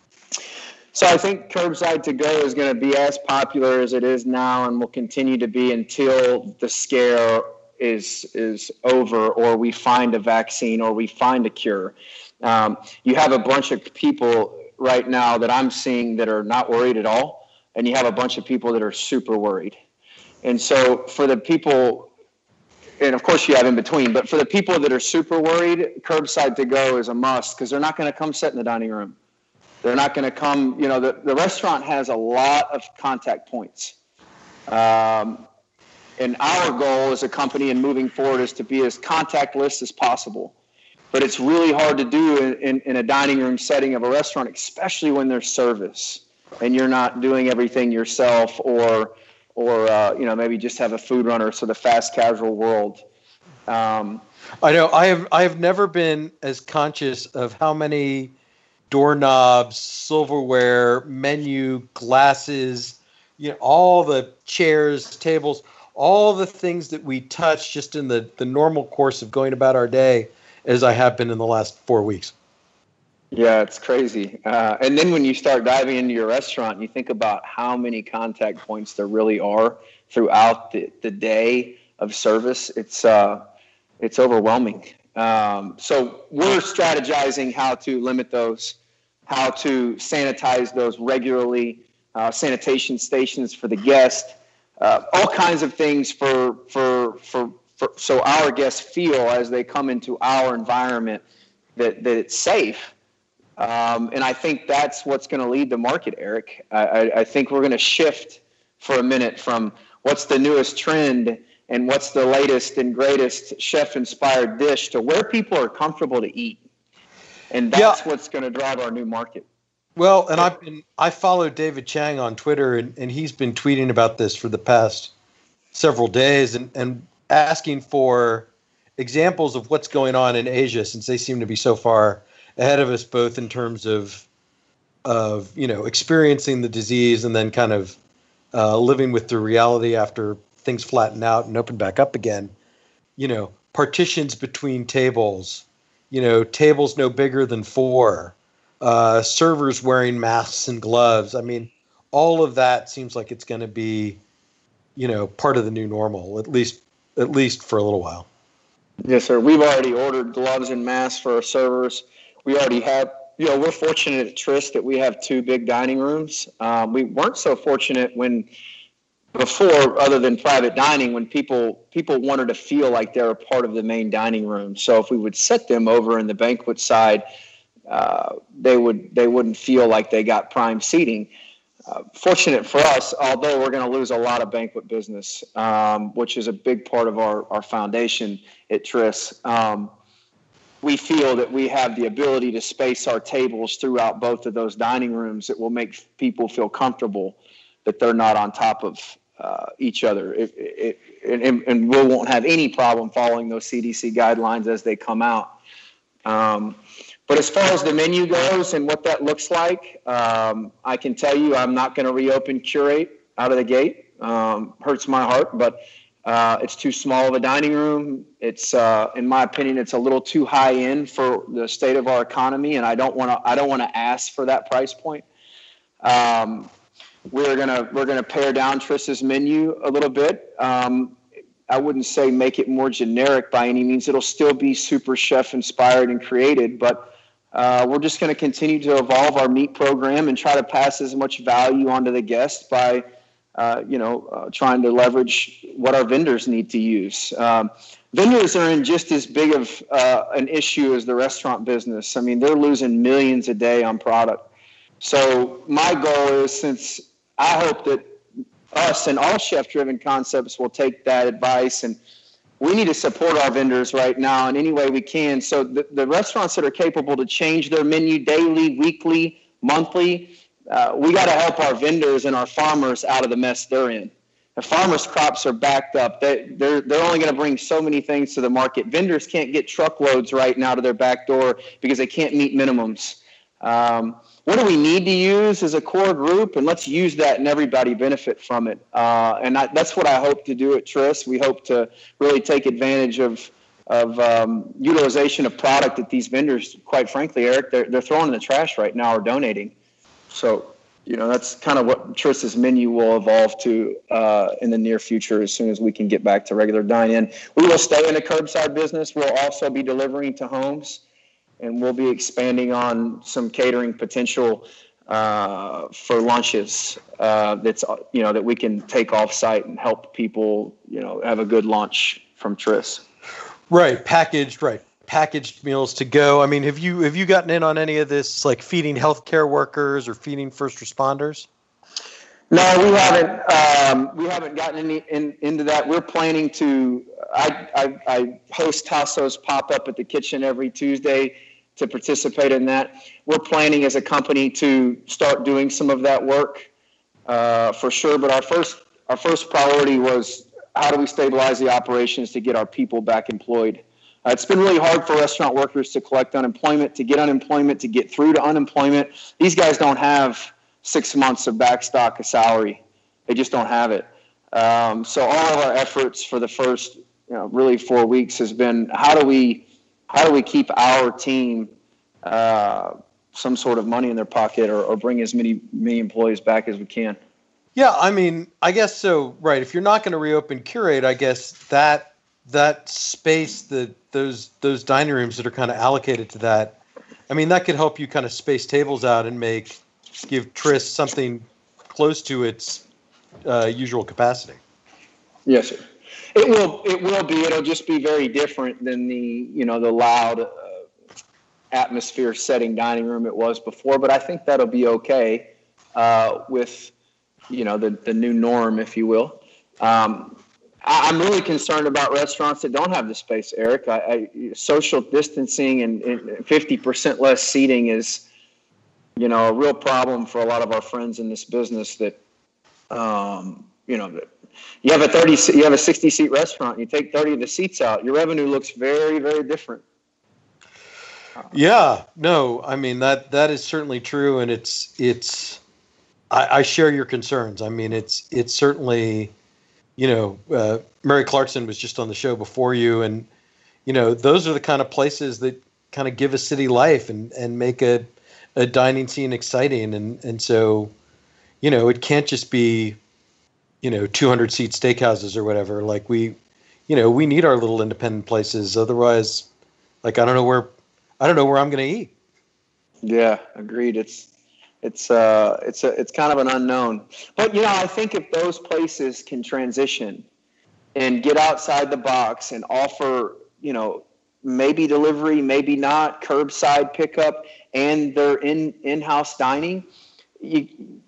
So I think curbside to go is going to be as popular as it is now and will continue to be until the scare is is over or we find a vaccine or we find a cure. Um, you have a bunch of people right now that I'm seeing that are not worried at all, and you have a bunch of people that are super worried. And so for the people, and of course you have in between, but for the people that are super worried, curbside to go is a must because they're not going to come sit in the dining room. They're not going to come, you know, the, the restaurant has a lot of contact points. Um, and our goal as a company and moving forward is to be as contactless as possible. But it's really hard to do in, in, in a dining room setting of a restaurant, especially when there's service and you're not doing everything yourself or, or uh, you know, maybe just have a food runner, so the fast casual world. Um, I know I have I have never been as conscious of how many doorknobs, silverware, menu, glasses, you know, all the chairs, tables, all the things that we touch just in the, the normal course of going about our day as I have been in the last four weeks. Yeah, it's crazy. Uh, and then when you start diving into your restaurant, you think about how many contact points there really are throughout the, the day of service. It's, uh, it's overwhelming. Um, so we're strategizing how to limit those, how to sanitize those regularly, uh, sanitation stations for the guest, uh, all kinds of things for, for, for, for, so our guests feel as they come into our environment that, that it's safe. Um, and I think that's what's going to lead the market, Eric. I, I, I think we're going to shift for a minute from what's the newest trend and what's the latest and greatest chef-inspired dish to where people are comfortable to eat. And that's yeah. what's going to drive our new market. Well, and I've been I followed David Chang on Twitter, and, and he's been tweeting about this for the past several days and, and asking for examples of what's going on in Asia, since they seem to be so far ahead of us, both in terms of of you know experiencing the disease and then kind of uh, living with the reality after things flatten out and open back up again. You know, partitions between tables. You know, tables no bigger than four. Uh, servers wearing masks and gloves. I mean, all of that seems like it's going to be, you know, part of the new normal, at least at least for a little while. Yes, sir. We've already ordered gloves and masks for our servers. We already have, you know, we're fortunate at Tryst that we have two big dining rooms. Um, we weren't so fortunate when before, other than private dining, when people people wanted to feel like they're a part of the main dining room. So if we would set them over in the banquet side, Uh, they would they wouldn't feel like they got prime seating. Uh, fortunate for us, although we're going to lose a lot of banquet business, um, which is a big part of our, our foundation at Tryst. Um, we feel that we have the ability to space our tables throughout both of those dining rooms that will make people feel comfortable that they're not on top of uh, each other. It, it, it, and, and we won't have any problem following those C D C guidelines as they come out. Um, But as far as the menu goes and what that looks like, um, I can tell you I'm not going to reopen Curate out of the gate. Um, hurts my heart, but uh, it's too small of a dining room. It's, uh, in my opinion, it's a little too high end for the state of our economy, and I don't want to. I don't want to ask for that price point. Um, we're gonna we're gonna pare down Tryst's menu a little bit. Um, I wouldn't say make it more generic by any means. It'll still be super chef inspired and created, but Uh, we're just going to continue to evolve our meat program and try to pass as much value onto the guest by, uh, you know, uh, trying to leverage what our vendors need to use. Um, vendors are in just as big of uh, an issue as the restaurant business. I mean, they're losing millions a day on product. So my goal is, since I hope that us and all chef-driven concepts will take that advice, and we need to support our vendors right now in any way we can. So the, the restaurants that are capable to change their menu daily, weekly, monthly, uh, we got to help our vendors and our farmers out of the mess they're in. The farmers' crops are backed up. They, they're, they're only going to bring so many things to the market. Vendors can't get truckloads right now to their back door because they can't meet minimums. Um, what do we need to use as a core group? And let's use that and everybody benefit from it. Uh, and I, that's what I hope to do at Tryst. We hope to really take advantage of of um, utilization of product that these vendors, quite frankly, Eric, they're, they're throwing in the trash right now or donating. So, you know, that's kind of what Tryst's menu will evolve to uh, in the near future as soon as we can get back to regular dine-in. We will stay in the curbside business. We'll also be delivering to homes. And we'll be expanding on some catering potential uh, for lunches uh, that's, you know, that we can take off site and help people, you know, have a good lunch from Tryst. Right. Packaged, right. Packaged meals to go. I mean, have you, have you gotten in on any of this, like feeding healthcare workers or feeding first responders? No, we haven't. Um, we haven't gotten any in, into that. We're planning to, I, I, I host Tasso's pop-up at the kitchen every Tuesday to participate in that. We're planning as a company to start doing some of that work uh, for sure. But our first our first priority was, how do we stabilize the operations to get our people back employed? Uh, it's been really hard for restaurant workers to collect unemployment, to get unemployment, to get through to unemployment. These guys don't have six months of backstock of salary. They just don't have it. Um, so all of our efforts for the first, you know, really four weeks has been, how do we How do we keep our team uh, some sort of money in their pocket, or, or bring as many many employees back as we can? Yeah, I mean, I guess so. Right, if you're not going to reopen Curate, I guess that that space, that those those dining rooms that are kind of allocated to that, I mean, that could help you kind of space tables out and make give Tryst something close to its uh, usual capacity. Yes, sir. It will. It will be. It'll just be very different than the, you know, the loud uh, atmosphere setting dining room it was before. But I think that'll be okay uh, with, you know, the the new norm, if you will. Um, I, I'm really concerned about restaurants that don't have the space, Eric. I, I, social distancing and, and fifty percent less seating is, you know, a real problem for a lot of our friends in this business that, um, you know, that you have a thirty, you have a sixty seat restaurant, you take thirty of the seats out, your revenue looks very, very different. Yeah, no, I mean, that, that is certainly true. And it's, it's, I, I share your concerns. I mean, it's, it's certainly, you know, uh, Mary Clarkson was just on the show before you, and, you know, those are the kind of places that kind of give a city life and, and make a, a dining scene exciting. And, and so, you know, it can't just be, you know, two hundred seat steakhouses or whatever. Like we, you know, we need our little independent places. Otherwise, like, I don't know where, I don't know where I'm going to eat. Yeah, agreed. It's, it's, uh, it's a, it's kind of an unknown, but, you know, I think if those places can transition and get outside the box and offer, you know, maybe delivery, maybe not, curbside pickup, and their in, in-house dining, you,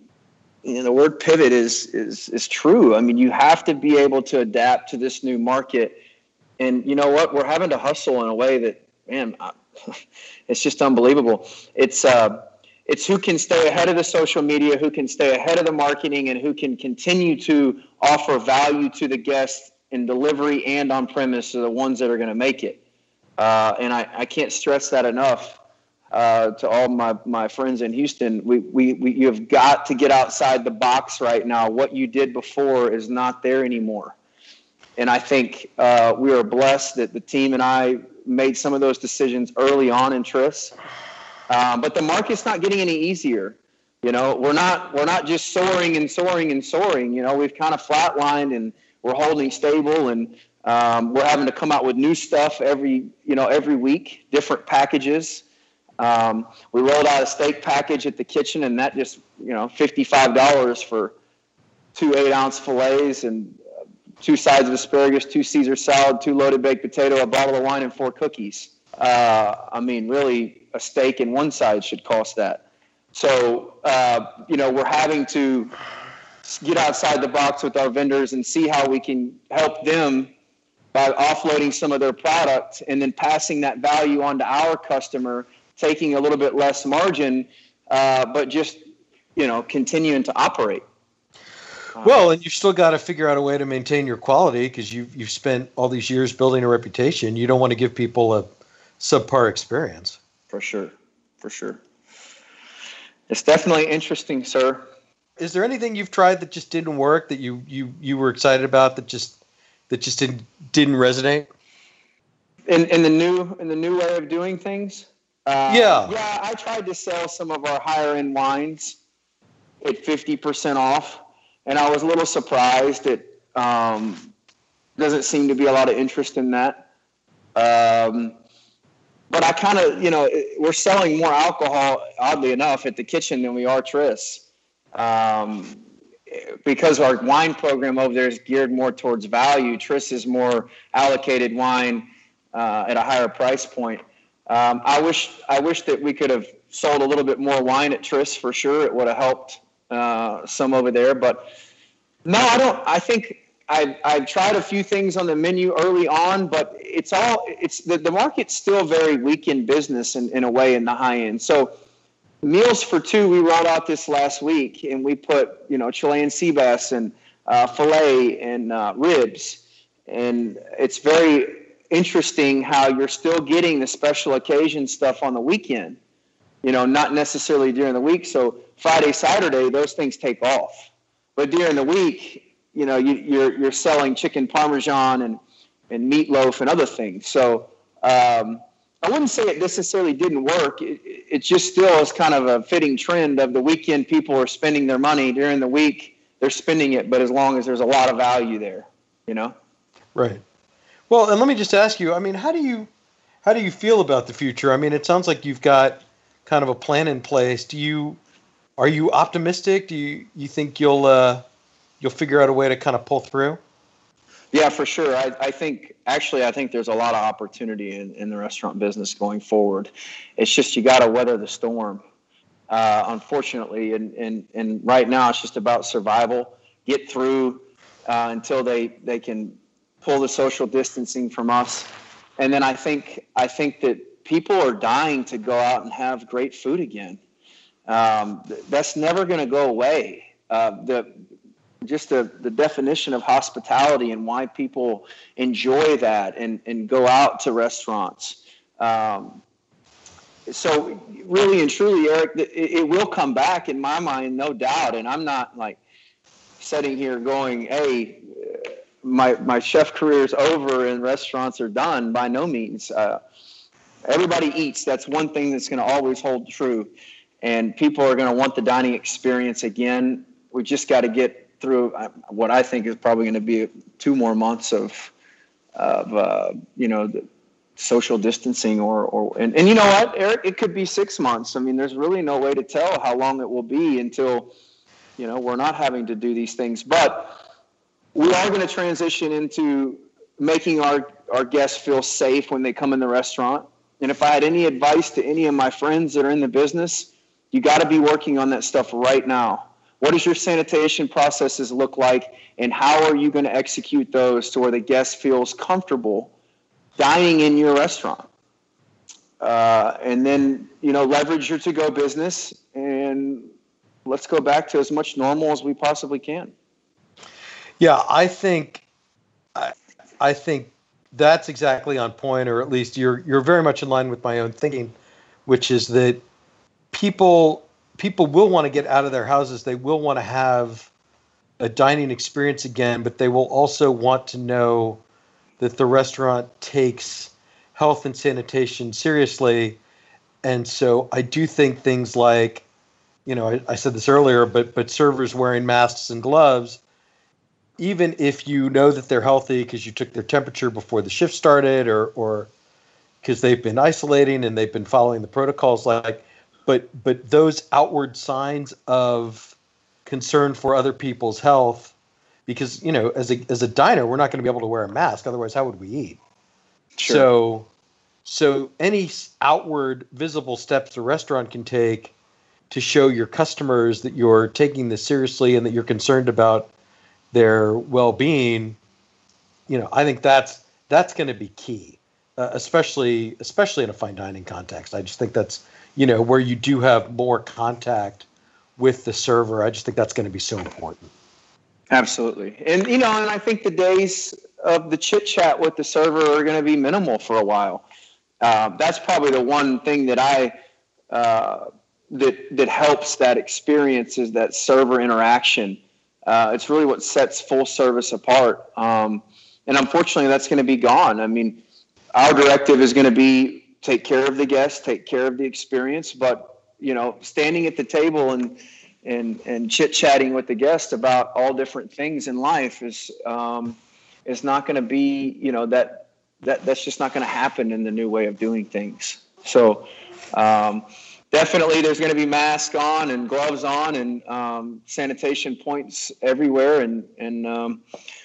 you know, the word pivot is, is, is true. I mean, you have to be able to adapt to this new market. And you know what? We're having to hustle in a way that, man, it's just unbelievable. It's, uh, it's who can stay ahead of the social media, who can stay ahead of the marketing, and who can continue to offer value to the guests in delivery and on premise are the ones that are going to make it. Uh, and I, I can't stress that enough. Uh, to all my, my friends in Houston, we, we, we, you've got to get outside the box right now. What you did before is not there anymore. And I think uh, we are blessed that the team and I made some of those decisions early on in Tris. Um, but the market's not getting any easier. You know, we're not, we're not just soaring and soaring and soaring. You know, we've kind of flatlined and we're holding stable, and um, we're having to come out with new stuff every, you know, every week, different packages. Um, we rolled out a steak package at the kitchen, and that just, you know, fifty-five dollars for two eight ounce fillets and uh, two sides of asparagus, two Caesar salad, two loaded baked potato, a bottle of wine, and four cookies. Uh, I mean, really, a steak and one side should cost that. So, uh, you know, we're having to get outside the box with our vendors and see how we can help them by offloading some of their product and then passing that value on to our customer, taking a little bit less margin, uh, but just, you know, continuing to operate. Well, and you've still got to figure out a way to maintain your quality, because you've, you've spent all these years building a reputation. You don't want to give people a subpar experience. For sure. For sure. It's definitely interesting, sir. Is there anything you've tried that just didn't work, that you, you, you were excited about, that just, that just didn't, didn't resonate? In, in the new, in the new way of doing things? Uh, yeah. Yeah, I tried to sell some of our higher end wines at fifty percent off, and I was a little surprised that um, doesn't seem to be a lot of interest in that. Um, but I kind of, you know, we're selling more alcohol, oddly enough, at the kitchen than we are Tris. Um, because our wine program over there is geared more towards value. Tris is more allocated wine uh, at a higher price point. Um, I wish I wish that we could have sold a little bit more wine at Tris for sure. It would have helped uh, some over there. But no, I don't. I think I I've tried a few things on the menu early on, but it's all it's the, the market's still very weak in business in, in a way in the high end. So meals for two, we rolled out this last week, and we put you know Chilean sea bass and uh, filet and uh, ribs, and it's very interesting how you're still getting the special occasion stuff on the weekend, you know, not necessarily during the week. So Friday, Saturday, those things take off. But during the week, you know, you, you're you're selling chicken parmesan and, and meatloaf and other things. So um, I wouldn't say it necessarily didn't work. It, it just still is kind of a fitting trend of the weekend people are spending their money. During the week, they're spending it, but as long as there's a lot of value there, you know? Right. Well, and let me just ask you, I mean, how do you how do you feel about the future? I mean, it sounds like you've got kind of a plan in place. Do you are you optimistic? Do you, you think you'll uh, you'll figure out a way to kind of pull through? Yeah, for sure. I, I think actually I think there's a lot of opportunity in, in the restaurant business going forward. It's just you got to weather the storm, uh, unfortunately, and, and and right now it's just about survival. Get through uh, until they they can pull the social distancing from us. And then I think I think that people are dying to go out and have great food again. Um, that's never going to go away. Uh, the just the, the definition of hospitality and why people enjoy that and, and go out to restaurants. Um, so really and truly, Eric, it, it will come back in my mind, no doubt. And I'm not like sitting here going, hey, my, my chef career is over and restaurants are done. By no means. Uh, everybody eats. That's one thing that's going to always hold true. And people are going to want the dining experience again. We just got to get through what I think is probably going to be two more months of, of uh, you know, the social distancing or, or and, and you know what, Eric, it could be six months. I mean, there's really no way to tell how long it will be until, you know, we're not having to do these things. But we are going to transition into making our, our guests feel safe when they come in the restaurant. And if I had any advice to any of my friends that are in the business, you got to be working on that stuff right now. What does your sanitation processes look like, and how are you going to execute those to where the guest feels comfortable dining in your restaurant? Uh, and then, you know, leverage your to-go business, and let's go back to as much normal as we possibly can. Yeah, I think, I, I think that's exactly on point, or at least you're you're very much in line with my own thinking, which is that people. People will want to get out of their houses. They will want to have a dining experience again, but they will also want to know that the restaurant takes health and sanitation seriously. And so I do think things like, you know, I, I said this earlier, but but servers wearing masks and gloves, even if you know that they're healthy because you took their temperature before the shift started, or or because they've been isolating and they've been following the protocols, like. But but those outward signs of concern for other people's health, because, you know, as a as a diner, we're not going to be able to wear a mask. Otherwise, how would we eat? Sure. So so any outward visible steps the restaurant can take to show your customers that you're taking this seriously and that you're concerned about their well-being, you know, I think that's that's going to be key, uh, especially especially in a fine dining context. I just think that's, you know, where you do have more contact with the server. I just think that's going to be so important. Absolutely. And, you know, and I think the days of the chit chat with the server are going to be minimal for a while. Uh, that's probably the one thing that I, uh, that, that helps that experience is that server interaction. Uh, it's really what sets full service apart. Um, and unfortunately that's going to be gone. I mean, our directive is going to be, take care of the guests, take care of the experience, but, you know, standing at the table and and and chit-chatting with the guest about all different things in life is um, is not going to be, you know, that that that's just not going to happen in the new way of doing things. So um, definitely there's going to be masks on and gloves on and um, sanitation points everywhere, and and um,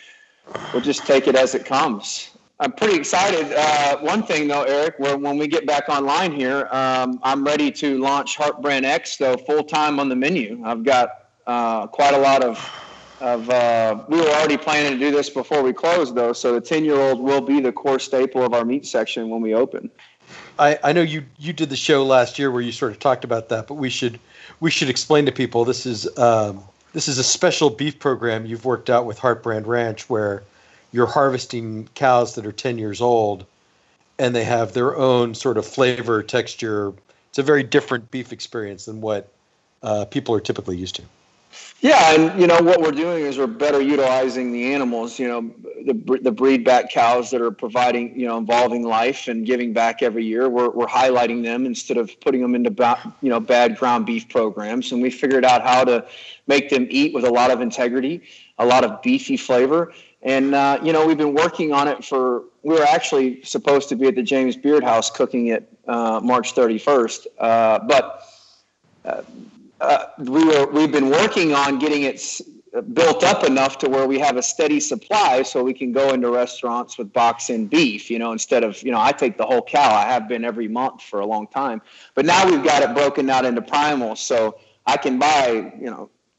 we'll just take it as it comes. I'm pretty excited. Uh, one thing, though, Eric, where when we get back online here, um, I'm ready to launch Heartbrand X, though, full-time on the menu. I've got uh, quite a lot of, of uh, we were already planning to do this before we closed, though, so the ten-year-old will be the core staple of our meat section when we open. I, I know you, you did the show last year where you sort of talked about that, but we should we should explain to people this is um, this is a special beef program you've worked out with Heartbrand Ranch where you're harvesting cows that are ten years old, and they have their own sort of flavor, texture. It's a very different beef experience than what uh, people are typically used to. Yeah, and, you know, what we're doing is we're better utilizing the animals, you know, the the breed back cows that are providing, you know, evolving life and giving back every year. We're we're highlighting them instead of putting them into, ba- you know, bad ground beef programs. And we figured out how to make them eat with a lot of integrity, a lot of beefy flavor. And, uh, you know, we've been working on it for, we were actually supposed to be at the James Beard House cooking it uh, March thirty-first. Uh, but uh, uh, we were, we've been working on getting it built up enough to where we have a steady supply so we can go into restaurants with box-in beef, you know, instead of, you know, I take the whole cow. I have been every month for a long time. But now we've got it broken out into primals, so I can buy, you know,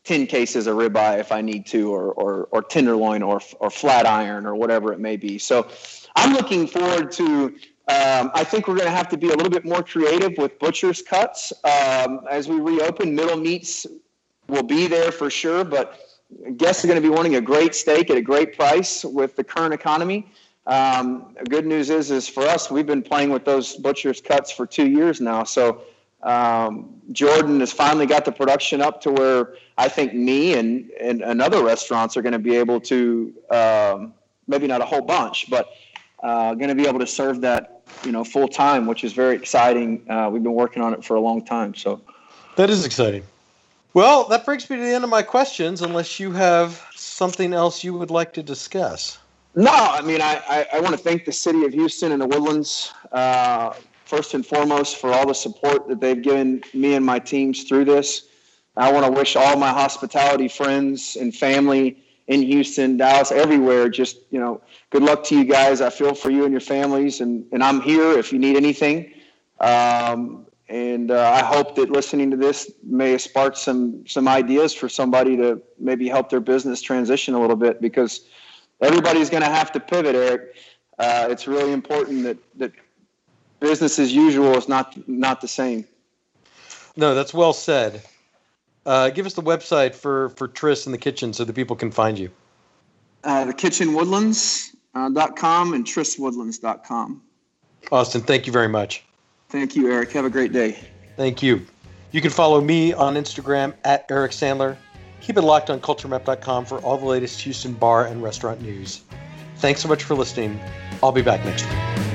ten cases of ribeye if I need to, or or, or tenderloin, or or flat iron, or whatever it may be. So I'm looking forward to. Um, I think we're going to have to be a little bit more creative with butcher's cuts um, as we reopen. Middle meats will be there for sure, but guests are going to be wanting a great steak at a great price with the current economy. Um, the good news is, is for us, we've been playing with those butcher's cuts for two years now. So um, Jordan has finally got the production up to where I think me and, and, and other restaurants are going to be able to, um, maybe not a whole bunch, but uh, going to be able to serve that, you know, full time, which is very exciting. Uh, we've been working on it for a long time. So that is exciting. Well, that brings me to the end of my questions, unless you have something else you would like to discuss. No, I mean, I, I, I want to thank the city of Houston and the Woodlands, uh, first and foremost, for all the support that they've given me and my teams through this. I want to wish all my hospitality friends and family in Houston, Dallas, everywhere, just, you know, good luck to you guys. I feel for you and your families, and, and I'm here if you need anything. Um, and uh, I hope that listening to this may spark some some ideas for somebody to maybe help their business transition a little bit, because everybody's going to have to pivot, Eric. Uh, it's really important that, that business as usual is not not the same. No, that's well said. Uh, give us the website for, for Tris in the Kitchen so that people can find you. Uh, the kitchen woodlands dot com and tris woodlands dot com. Austin, thank you very much. Thank you, Eric. Have a great day. Thank you. You can follow me on Instagram at Eric Sandler. Keep it locked on culture map dot com for all the latest Houston bar and restaurant news. Thanks so much for listening. I'll be back next week.